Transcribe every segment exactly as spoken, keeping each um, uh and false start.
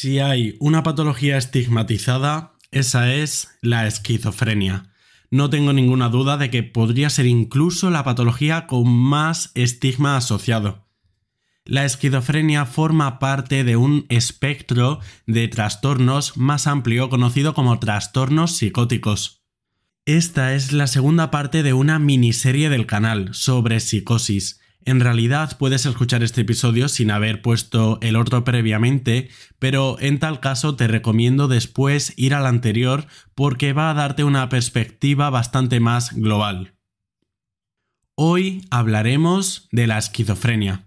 Si hay una patología estigmatizada, esa es la esquizofrenia. No tengo ninguna duda de que podría ser incluso la patología con más estigma asociado. La esquizofrenia forma parte de un espectro de trastornos más amplio conocido como trastornos psicóticos. Esta es la segunda parte de una miniserie del canal sobre psicosis. En realidad puedes escuchar este episodio sin haber puesto el otro previamente, pero en tal caso te recomiendo después ir al anterior porque va a darte una perspectiva bastante más global. Hoy hablaremos de la esquizofrenia.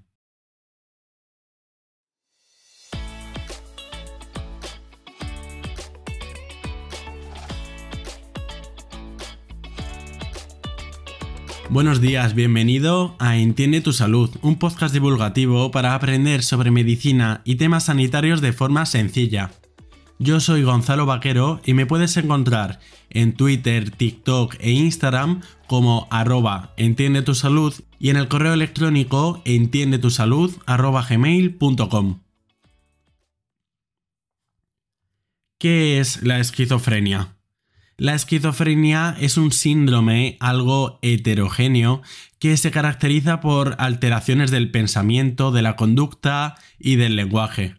Buenos días, bienvenido a Entiende tu Salud, un podcast divulgativo para aprender sobre medicina y temas sanitarios de forma sencilla. Yo soy Gonzalo Vaquero y me puedes encontrar en Twitter, TikTok e Instagram como arroba entiendetusalud y en el correo electrónico entiendetusalud arroba gmail punto com. ¿Qué es la esquizofrenia? La esquizofrenia es un síndrome algo heterogéneo que se caracteriza por alteraciones del pensamiento, de la conducta y del lenguaje.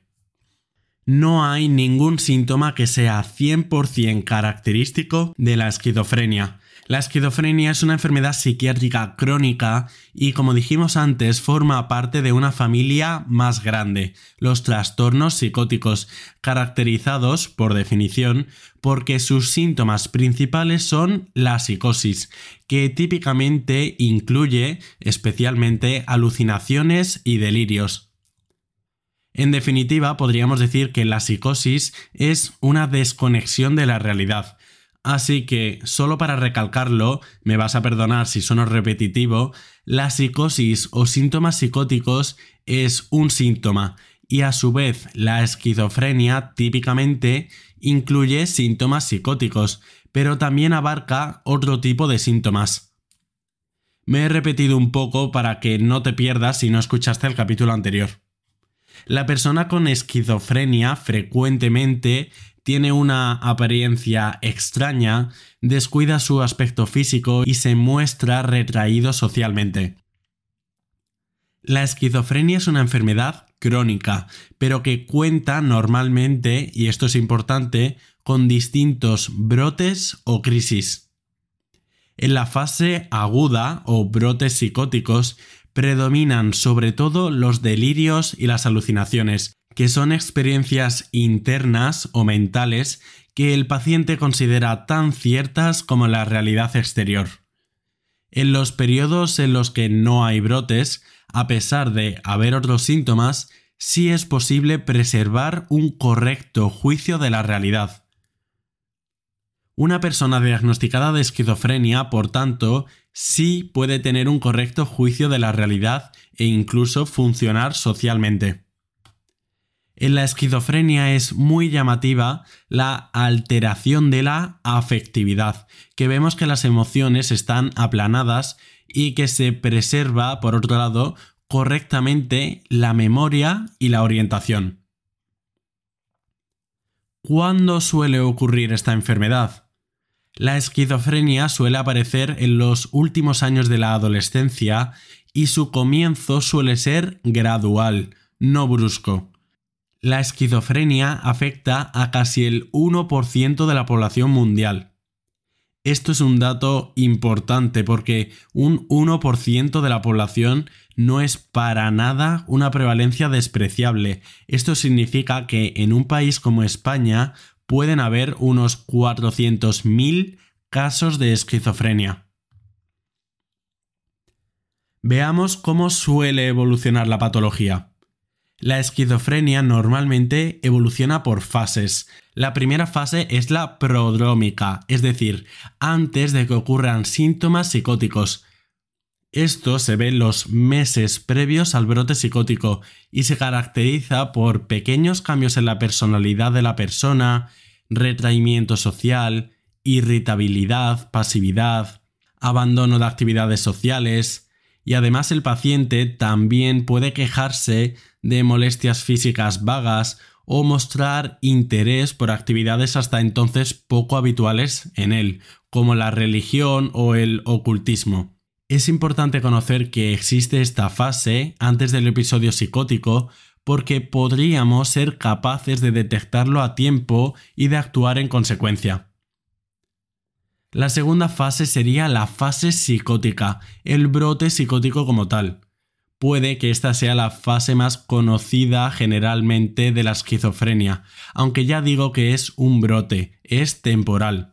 No hay ningún síntoma que sea cien por ciento característico de la esquizofrenia. La esquizofrenia es una enfermedad psiquiátrica crónica y, como dijimos antes, forma parte de una familia más grande, los trastornos psicóticos, caracterizados, por definición, porque sus síntomas principales son la psicosis, que típicamente incluye especialmente alucinaciones y delirios. En definitiva, podríamos decir que la psicosis es una desconexión de la realidad. Así que, solo para recalcarlo, me vas a perdonar si sueno repetitivo, la psicosis o síntomas psicóticos es un síntoma y a su vez la esquizofrenia típicamente incluye síntomas psicóticos, pero también abarca otro tipo de síntomas. Me he repetido un poco para que no te pierdas si no escuchaste el capítulo anterior. La persona con esquizofrenia frecuentemente tiene una apariencia extraña, descuida su aspecto físico y se muestra retraído socialmente. La esquizofrenia es una enfermedad crónica, pero que cuenta normalmente, y esto es importante, con distintos brotes o crisis. En la fase aguda o brotes psicóticos predominan sobre todo los delirios y las alucinaciones, que son experiencias internas o mentales que el paciente considera tan ciertas como la realidad exterior. En los periodos en los que no hay brotes, a pesar de haber otros síntomas, sí es posible preservar un correcto juicio de la realidad. Una persona diagnosticada de esquizofrenia, por tanto, sí puede tener un correcto juicio de la realidad e incluso funcionar socialmente. En la esquizofrenia es muy llamativa la alteración de la afectividad, que vemos que las emociones están aplanadas y que se preserva, por otro lado, correctamente la memoria y la orientación. ¿Cuándo suele ocurrir esta enfermedad? La esquizofrenia suele aparecer en los últimos años de la adolescencia y su comienzo suele ser gradual, no brusco. La esquizofrenia afecta a casi el uno por ciento de la población mundial. Esto es un dato importante porque un uno por ciento de la población no es para nada una prevalencia despreciable. Esto significa que en un país como España pueden haber unos cuatrocientos mil casos de esquizofrenia. Veamos cómo suele evolucionar la patología. La esquizofrenia normalmente evoluciona por fases. La primera fase es la prodrómica, es decir, antes de que ocurran síntomas psicóticos. Esto se ve en los meses previos al brote psicótico y se caracteriza por pequeños cambios en la personalidad de la persona, retraimiento social, irritabilidad, pasividad, abandono de actividades sociales, y además el paciente también puede quejarse de molestias físicas vagas o mostrar interés por actividades hasta entonces poco habituales en él, como la religión o el ocultismo. Es importante conocer que existe esta fase antes del episodio psicótico porque podríamos ser capaces de detectarlo a tiempo y de actuar en consecuencia. La segunda fase sería la fase psicótica, el brote psicótico como tal. Puede que esta sea la fase más conocida generalmente de la esquizofrenia, aunque ya digo que es un brote, es temporal.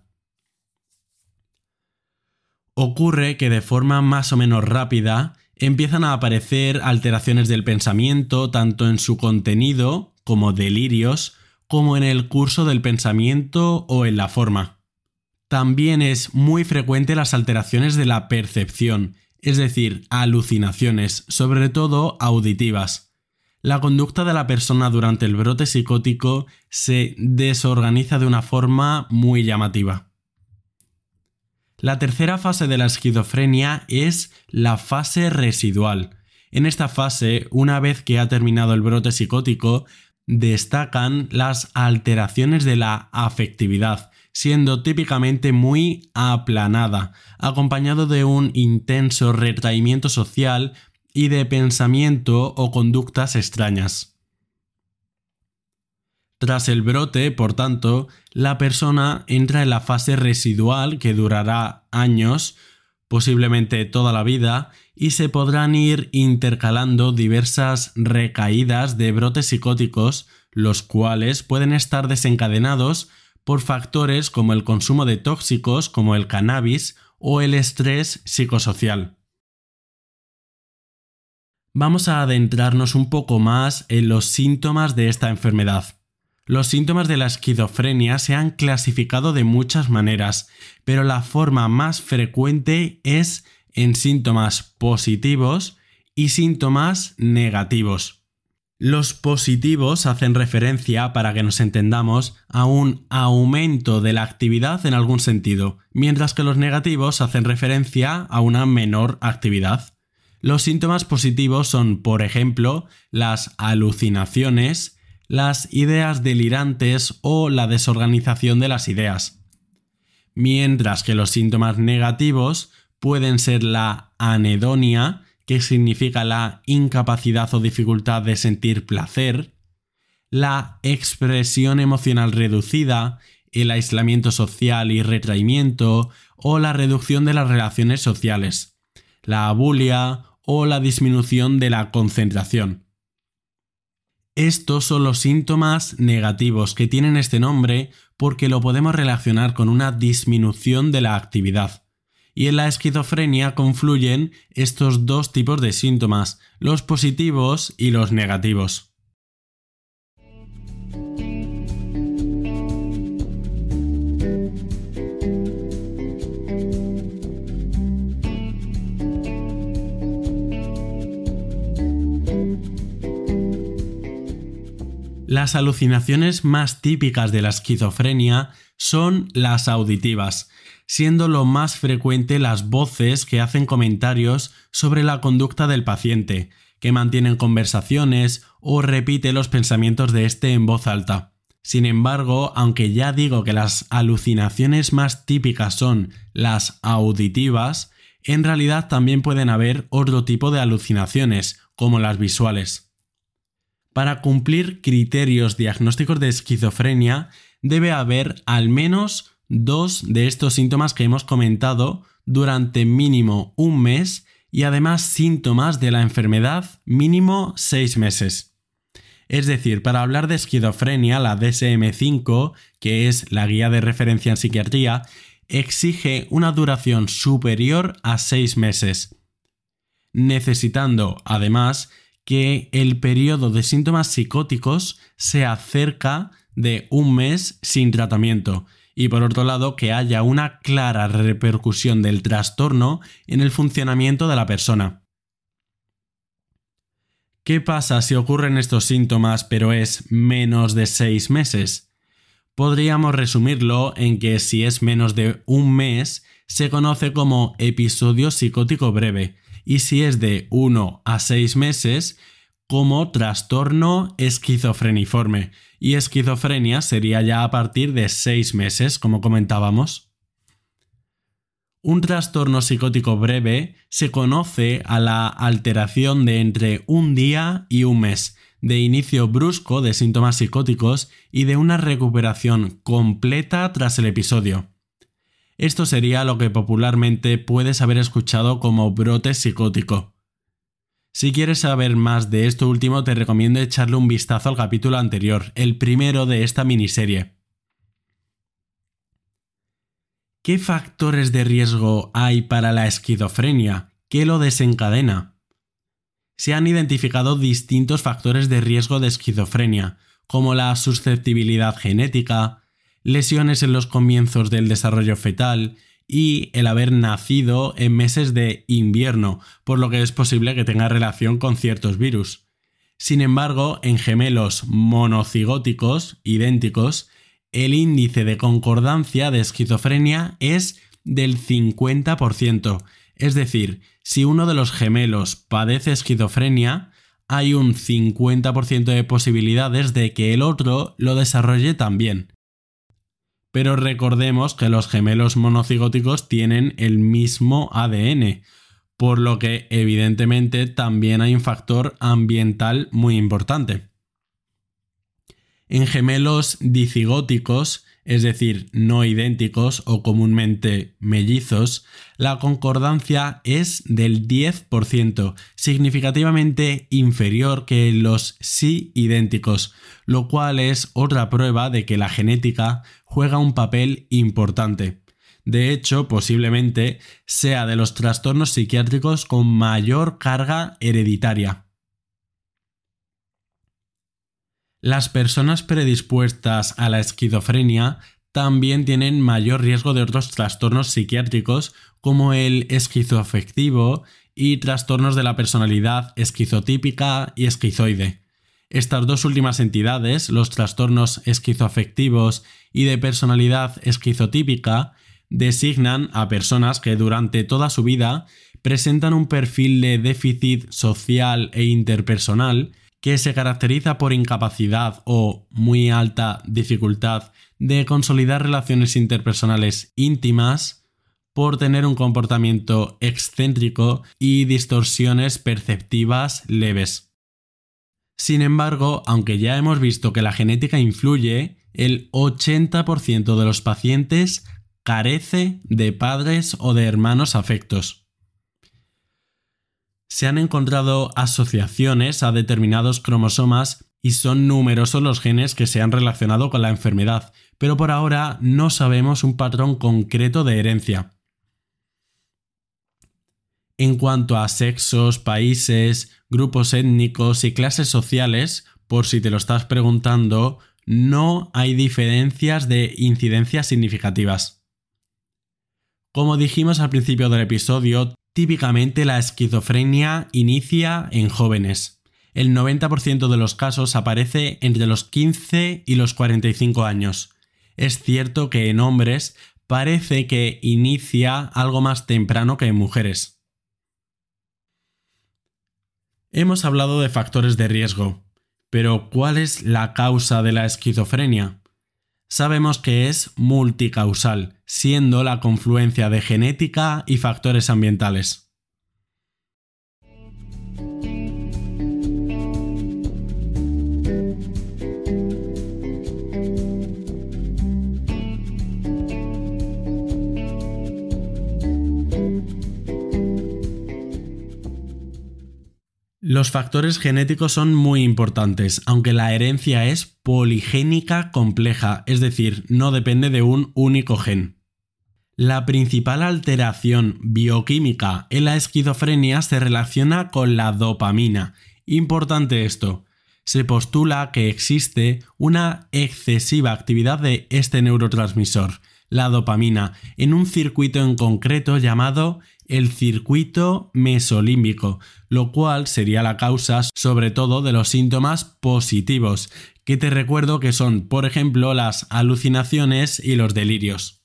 Ocurre que de forma más o menos rápida empiezan a aparecer alteraciones del pensamiento tanto en su contenido, como delirios, como en el curso del pensamiento o en la forma. También es muy frecuente las alteraciones de la percepción, es decir, alucinaciones, sobre todo auditivas. La conducta de la persona durante el brote psicótico se desorganiza de una forma muy llamativa. La tercera fase de la esquizofrenia es la fase residual. En esta fase, una vez que ha terminado el brote psicótico, destacan las alteraciones de la afectividad, siendo típicamente muy aplanada, acompañado de un intenso retraimiento social y de pensamiento o conductas extrañas. Tras el brote, por tanto, la persona entra en la fase residual que durará años, posiblemente toda la vida, y se podrán ir intercalando diversas recaídas de brotes psicóticos, los cuales pueden estar desencadenados por factores como el consumo de tóxicos como el cannabis o el estrés psicosocial. Vamos a adentrarnos un poco más en los síntomas de esta enfermedad. Los síntomas de la esquizofrenia se han clasificado de muchas maneras, pero la forma más frecuente es en síntomas positivos y síntomas negativos. Los positivos hacen referencia, para que nos entendamos, a un aumento de la actividad en algún sentido, mientras que los negativos hacen referencia a una menor actividad. Los síntomas positivos son, por ejemplo, las alucinaciones, las ideas delirantes o la desorganización de las ideas. Mientras que los síntomas negativos pueden ser la anedonia, que significa la incapacidad o dificultad de sentir placer, la expresión emocional reducida, el aislamiento social y retraimiento o la reducción de las relaciones sociales, la abulia o la disminución de la concentración. Estos son los síntomas negativos que tienen este nombre porque lo podemos relacionar con una disminución de la actividad. Y en la esquizofrenia confluyen estos dos tipos de síntomas, los positivos y los negativos. Las alucinaciones más típicas de la esquizofrenia son las auditivas, siendo lo más frecuente las voces que hacen comentarios sobre la conducta del paciente, que mantienen conversaciones o repite los pensamientos de éste en voz alta. Sin embargo, aunque ya digo que las alucinaciones más típicas son las auditivas, en realidad también pueden haber otro tipo de alucinaciones, como las visuales. Para cumplir criterios diagnósticos de esquizofrenia, debe haber al menos dos de estos síntomas que hemos comentado durante mínimo un mes y además síntomas de la enfermedad mínimo seis meses. Es decir, para hablar de esquizofrenia, la D S M cinco, que es la guía de referencia en psiquiatría, exige una duración superior a seis meses, necesitando, además, que el periodo de síntomas psicóticos sea cerca de un mes sin tratamiento y, por otro lado, que haya una clara repercusión del trastorno en el funcionamiento de la persona. ¿Qué pasa si ocurren estos síntomas pero es menos de seis meses? Podríamos resumirlo en que si es menos de un mes, se conoce como episodio psicótico breve, y si es de uno a seis meses, como trastorno esquizofreniforme, y esquizofrenia sería ya a partir de seis meses, como comentábamos. Un trastorno psicótico breve se conoce a la alteración de entre un día y un mes, de inicio brusco de síntomas psicóticos y de una recuperación completa tras el episodio. Esto sería lo que popularmente puedes haber escuchado como brote psicótico. Si quieres saber más de esto último, te recomiendo echarle un vistazo al capítulo anterior, el primero de esta miniserie. ¿Qué factores de riesgo hay para la esquizofrenia? ¿Qué lo desencadena? Se han identificado distintos factores de riesgo de esquizofrenia, como la susceptibilidad genética, lesiones en los comienzos del desarrollo fetal y el haber nacido en meses de invierno, por lo que es posible que tenga relación con ciertos virus. Sin embargo, en gemelos monocigóticos idénticos, el índice de concordancia de esquizofrenia es del cincuenta por ciento, es decir, si uno de los gemelos padece esquizofrenia, hay un cincuenta por ciento de posibilidades de que el otro lo desarrolle también. Pero recordemos que los gemelos monocigóticos tienen el mismo A D N, por lo que evidentemente también hay un factor ambiental muy importante. En gemelos dicigóticos, es decir, no idénticos o comúnmente mellizos, la concordancia es del diez por ciento, significativamente inferior que en los sí idénticos, lo cual es otra prueba de que la genética juega un papel importante. De hecho, posiblemente sea de los trastornos psiquiátricos con mayor carga hereditaria. Las personas predispuestas a la esquizofrenia también tienen mayor riesgo de otros trastornos psiquiátricos como el esquizoafectivo y trastornos de la personalidad esquizotípica y esquizoide. Estas dos últimas entidades, los trastornos esquizoafectivos y de personalidad esquizotípica, designan a personas que durante toda su vida presentan un perfil de déficit social e interpersonal que se caracteriza por incapacidad o muy alta dificultad de consolidar relaciones interpersonales íntimas, por tener un comportamiento excéntrico y distorsiones perceptivas leves. Sin embargo, aunque ya hemos visto que la genética influye, el ochenta por ciento de los pacientes carece de padres o de hermanos afectos. Se han encontrado asociaciones a determinados cromosomas y son numerosos los genes que se han relacionado con la enfermedad, pero por ahora no sabemos un patrón concreto de herencia. En cuanto a sexos, países, grupos étnicos y clases sociales, por si te lo estás preguntando, no hay diferencias de incidencia significativas. Como dijimos al principio del episodio, típicamente la esquizofrenia inicia en jóvenes. El noventa por ciento de los casos aparece entre los quince y los cuarenta y cinco años. Es cierto que en hombres parece que inicia algo más temprano que en mujeres. Hemos hablado de factores de riesgo, pero ¿cuál es la causa de la esquizofrenia? Sabemos que es multicausal, siendo la confluencia de genética y factores ambientales. Los factores genéticos son muy importantes, aunque la herencia es poligénica compleja, es decir, no depende de un único gen. La principal alteración bioquímica en la esquizofrenia se relaciona con la dopamina. Importante esto. Se postula que existe una excesiva actividad de este neurotransmisor, la dopamina, en un circuito en concreto llamado el circuito mesolímbico, lo cual sería la causa sobre todo de los síntomas positivos, que te recuerdo que son, por ejemplo, las alucinaciones y los delirios.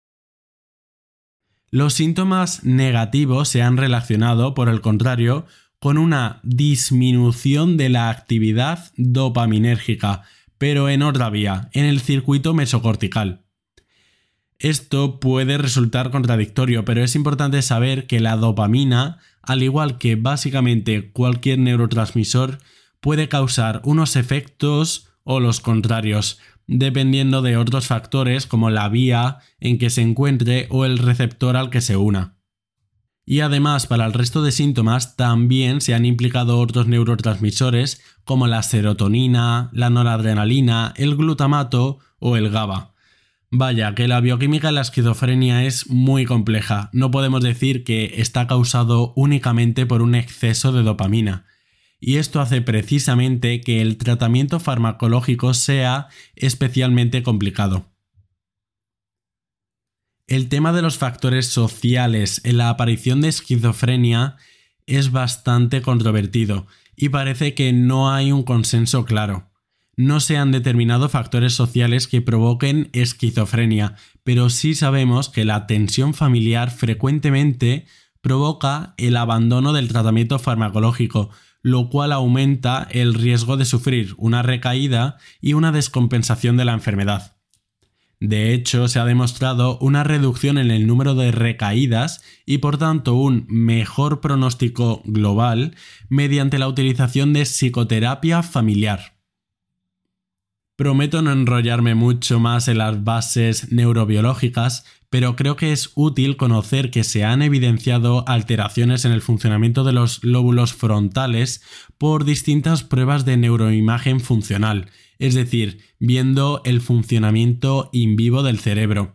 Los síntomas negativos se han relacionado, por el contrario, con una disminución de la actividad dopaminérgica, pero en otra vía, en el circuito mesocortical. Esto puede resultar contradictorio, pero es importante saber que la dopamina, al igual que básicamente cualquier neurotransmisor, puede causar unos efectos o los contrarios, dependiendo de otros factores como la vía en que se encuentre o el receptor al que se una. Y además, para el resto de síntomas también se han implicado otros neurotransmisores como la serotonina, la noradrenalina, el glutamato o el GABA. Vaya, que la bioquímica de la esquizofrenia es muy compleja. No podemos decir que está causado únicamente por un exceso de dopamina. Y esto hace precisamente que el tratamiento farmacológico sea especialmente complicado. El tema de los factores sociales en la aparición de esquizofrenia es bastante controvertido y parece que no hay un consenso claro. No se han determinado factores sociales que provoquen esquizofrenia, pero sí sabemos que la tensión familiar frecuentemente provoca el abandono del tratamiento farmacológico, lo cual aumenta el riesgo de sufrir una recaída y una descompensación de la enfermedad. De hecho, se ha demostrado una reducción en el número de recaídas y por tanto un mejor pronóstico global mediante la utilización de psicoterapia familiar. Prometo no enrollarme mucho más en las bases neurobiológicas, pero creo que es útil conocer que se han evidenciado alteraciones en el funcionamiento de los lóbulos frontales por distintas pruebas de neuroimagen funcional, es decir, viendo el funcionamiento in vivo del cerebro.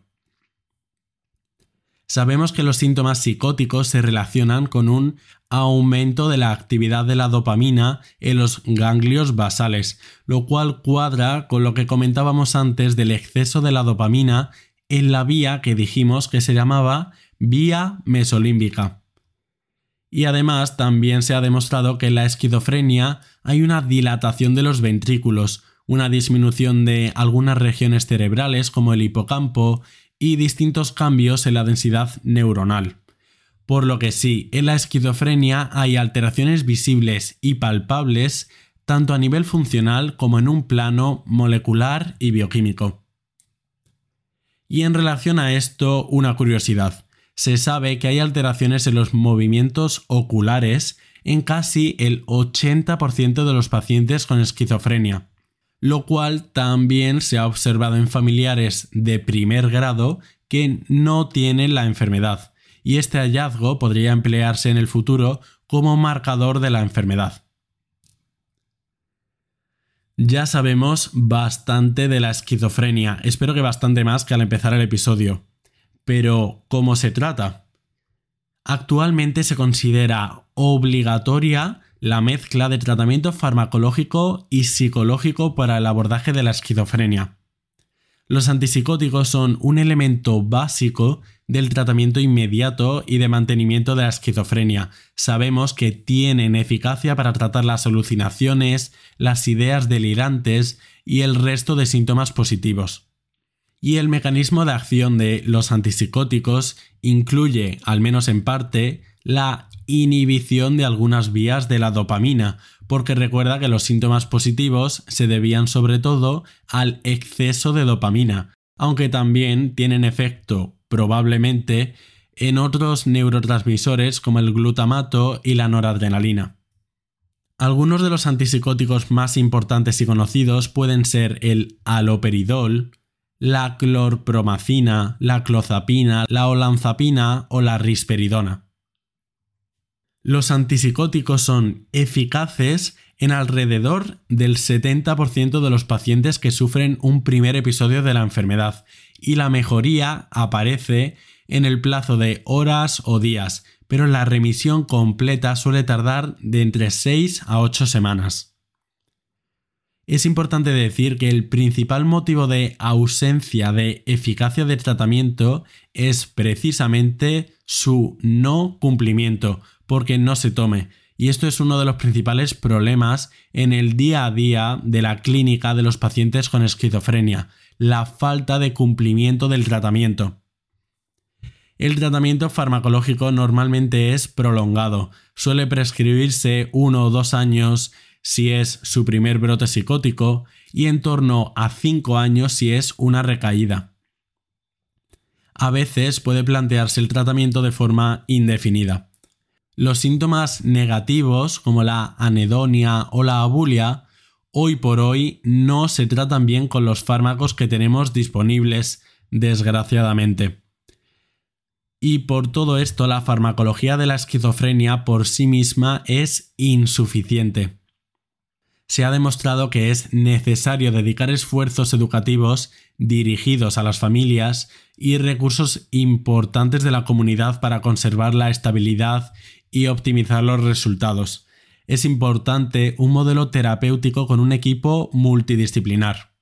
Sabemos que los síntomas psicóticos se relacionan con un aumento de la actividad de la dopamina en los ganglios basales, lo cual cuadra con lo que comentábamos antes del exceso de la dopamina en la vía que dijimos que se llamaba vía mesolímbica. Y además también se ha demostrado que en la esquizofrenia hay una dilatación de los ventrículos, una disminución de algunas regiones cerebrales como el hipocampo y distintos cambios en la densidad neuronal. Por lo que sí, en la esquizofrenia hay alteraciones visibles y palpables tanto a nivel funcional como en un plano molecular y bioquímico. Y en relación a esto, una curiosidad. Se sabe que hay alteraciones en los movimientos oculares en casi el ochenta por ciento de los pacientes con esquizofrenia, lo cual también se ha observado en familiares de primer grado que no tienen la enfermedad, y este hallazgo podría emplearse en el futuro como marcador de la enfermedad. Ya sabemos bastante de la esquizofrenia, espero que bastante más que al empezar el episodio. Pero, ¿cómo se trata? Actualmente se considera obligatoria la mezcla de tratamiento farmacológico y psicológico para el abordaje de la esquizofrenia. Los antipsicóticos son un elemento básico del tratamiento inmediato y de mantenimiento de la esquizofrenia. Sabemos que tienen eficacia para tratar las alucinaciones, las ideas delirantes y el resto de síntomas positivos. Y el mecanismo de acción de los antipsicóticos incluye, al menos en parte, la inhibición de algunas vías de la dopamina, porque recuerda que los síntomas positivos se debían sobre todo al exceso de dopamina, aunque también tienen efecto, probablemente, en otros neurotransmisores como el glutamato y la noradrenalina. Algunos de los antipsicóticos más importantes y conocidos pueden ser el haloperidol, la clorpromacina, la clozapina, la olanzapina o la risperidona. Los antipsicóticos son eficaces en alrededor del setenta por ciento de los pacientes que sufren un primer episodio de la enfermedad y la mejoría aparece en el plazo de horas o días, pero la remisión completa suele tardar de entre seis a ocho semanas. Es importante decir que el principal motivo de ausencia de eficacia de tratamiento es precisamente su no cumplimiento, porque no se tome, y esto es uno de los principales problemas en el día a día de la clínica de los pacientes con esquizofrenia, la falta de cumplimiento del tratamiento. El tratamiento farmacológico normalmente es prolongado, suele prescribirse uno o dos años si es su primer brote psicótico y en torno a cinco años si es una recaída. A veces puede plantearse el tratamiento de forma indefinida. Los síntomas negativos, como la anedonia o la abulia, hoy por hoy no se tratan bien con los fármacos que tenemos disponibles, desgraciadamente. Y por todo esto, la farmacología de la esquizofrenia por sí misma es insuficiente. Se ha demostrado que es necesario dedicar esfuerzos educativos dirigidos a las familias y recursos importantes de la comunidad para conservar la estabilidad y optimizar los resultados. Es importante un modelo terapéutico con un equipo multidisciplinar.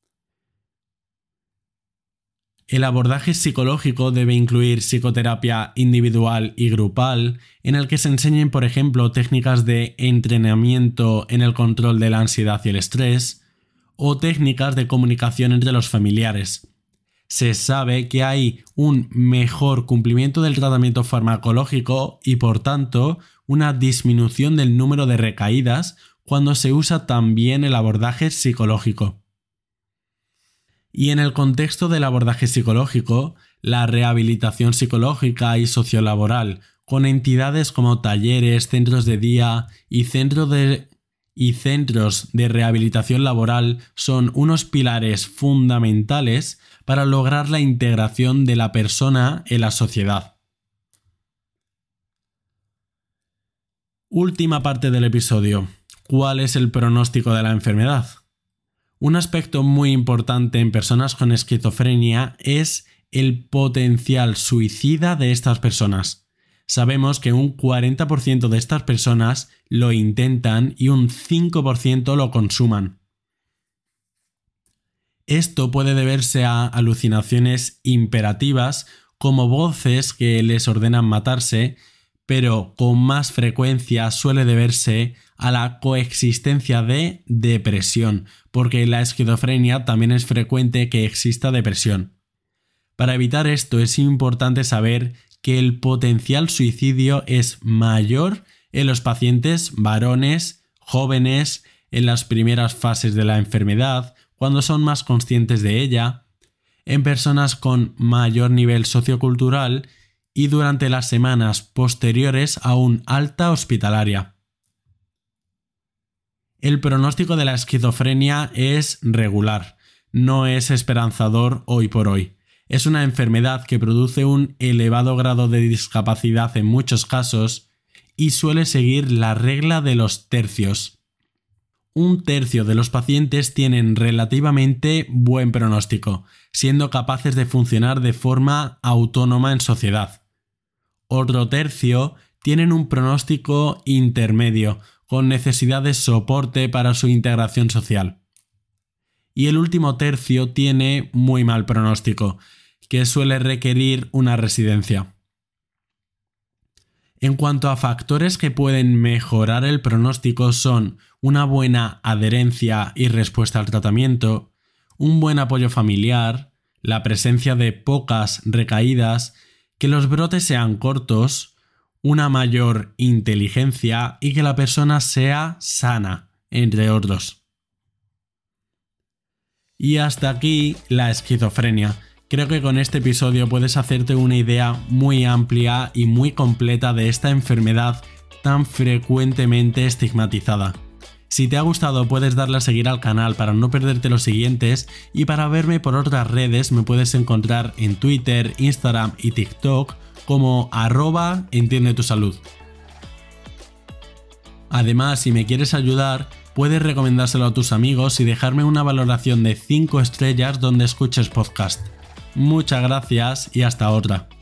El abordaje psicológico debe incluir psicoterapia individual y grupal, en el que se enseñen, por ejemplo, técnicas de entrenamiento en el control de la ansiedad y el estrés, o técnicas de comunicación entre los familiares. Se sabe que hay un mejor cumplimiento del tratamiento farmacológico y, por tanto, una disminución del número de recaídas cuando se usa también el abordaje psicológico. Y en el contexto del abordaje psicológico, la rehabilitación psicológica y sociolaboral, con entidades como talleres, centros de día y, centro de, y centros de rehabilitación laboral, son unos pilares fundamentales para lograr la integración de la persona en la sociedad. Última parte del episodio. ¿Cuál es el pronóstico de la enfermedad? Un aspecto muy importante en personas con esquizofrenia es el potencial suicida de estas personas. Sabemos que un cuarenta por ciento de estas personas lo intentan y un cinco por ciento lo consuman. Esto puede deberse a alucinaciones imperativas como voces que les ordenan matarse, pero con más frecuencia suele deberse a la coexistencia de depresión, porque en la esquizofrenia también es frecuente que exista depresión. Para evitar esto es importante saber que el potencial suicidio es mayor en los pacientes varones, jóvenes, en las primeras fases de la enfermedad, cuando son más conscientes de ella, en personas con mayor nivel sociocultural y durante las semanas posteriores a un alta hospitalaria. El pronóstico de la esquizofrenia es regular, no es esperanzador hoy por hoy. Es una enfermedad que produce un elevado grado de discapacidad en muchos casos y suele seguir la regla de los tercios. Un tercio de los pacientes tienen relativamente buen pronóstico, siendo capaces de funcionar de forma autónoma en sociedad. Otro tercio tienen un pronóstico intermedio, con necesidad de soporte para su integración social. Y el último tercio tiene muy mal pronóstico, que suele requerir una residencia. En cuanto a factores que pueden mejorar el pronóstico son una buena adherencia y respuesta al tratamiento, un buen apoyo familiar, la presencia de pocas recaídas, que los brotes sean cortos, una mayor inteligencia y que la persona sea sana, entre otros. Y hasta aquí la esquizofrenia. Creo que con este episodio puedes hacerte una idea muy amplia y muy completa de esta enfermedad tan frecuentemente estigmatizada. Si te ha gustado puedes darle a seguir al canal para no perderte los siguientes y para verme por otras redes me puedes encontrar en Twitter, Instagram y TikTok como arroba entiende tu salud. Además, si me quieres ayudar, puedes recomendárselo a tus amigos y dejarme una valoración de cinco estrellas donde escuches podcast. Muchas gracias y hasta otra.